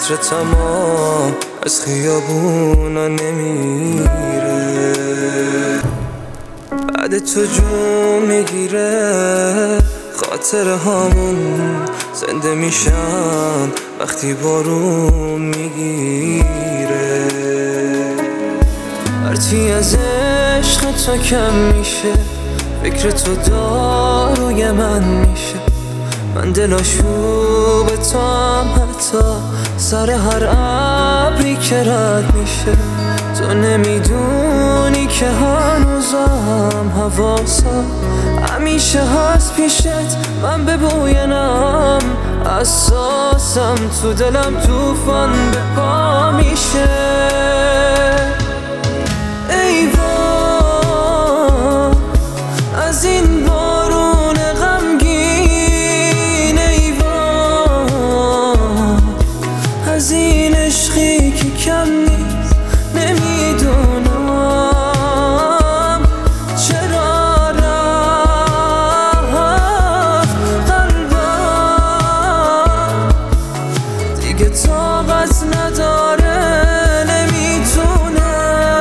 عطر تمام از خیابونا نمیره، بعد تو جون میگیره، خاطر هامون زنده میشن وقتی بارون میگیره. هرچی از عشق تو کم میشه، فکر تو داروی من میشه. من دلاشوب تو هم حتی سر هر ابری که رد میشه. تو نمیدونی که هنوزم حواسم همیشه هست پیشت. من به بوی نم اساسم، تو دلم توفان به پا میشه. ای وای از این بارون غمگین، ای وای از این عشقی که کم نیست. نمیدونم چرا رفت قلبم، دیگه طاقت نداره، نمیتونه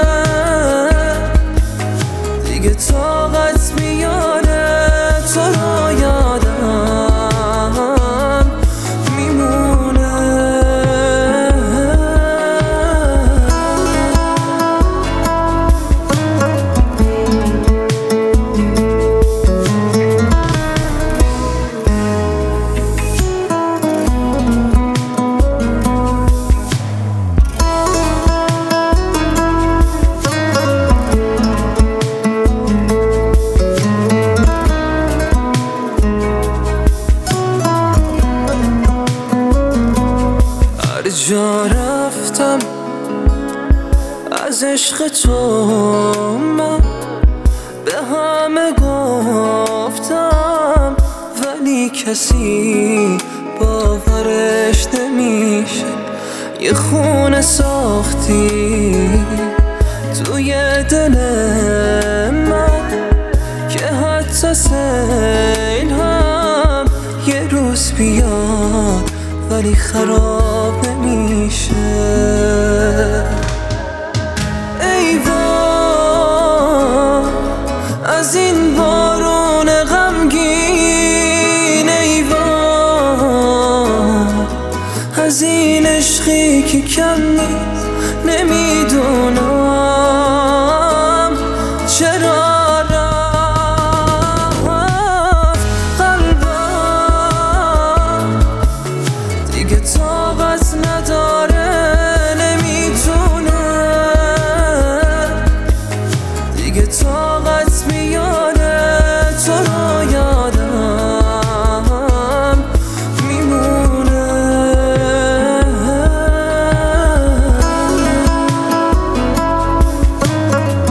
دیگه طاقت میاره. تو رو یادم میمونه. جا رفتم از عشق تو، من به همه گفتم ولی کسی باورش نمیشه. یه خونه ساختی توی دل من که حتی سیل هم یه روز بیاد ولی خراب نمیشه. ای وای از این بارون غمگین، ای وای از این عشقی که کم نیست.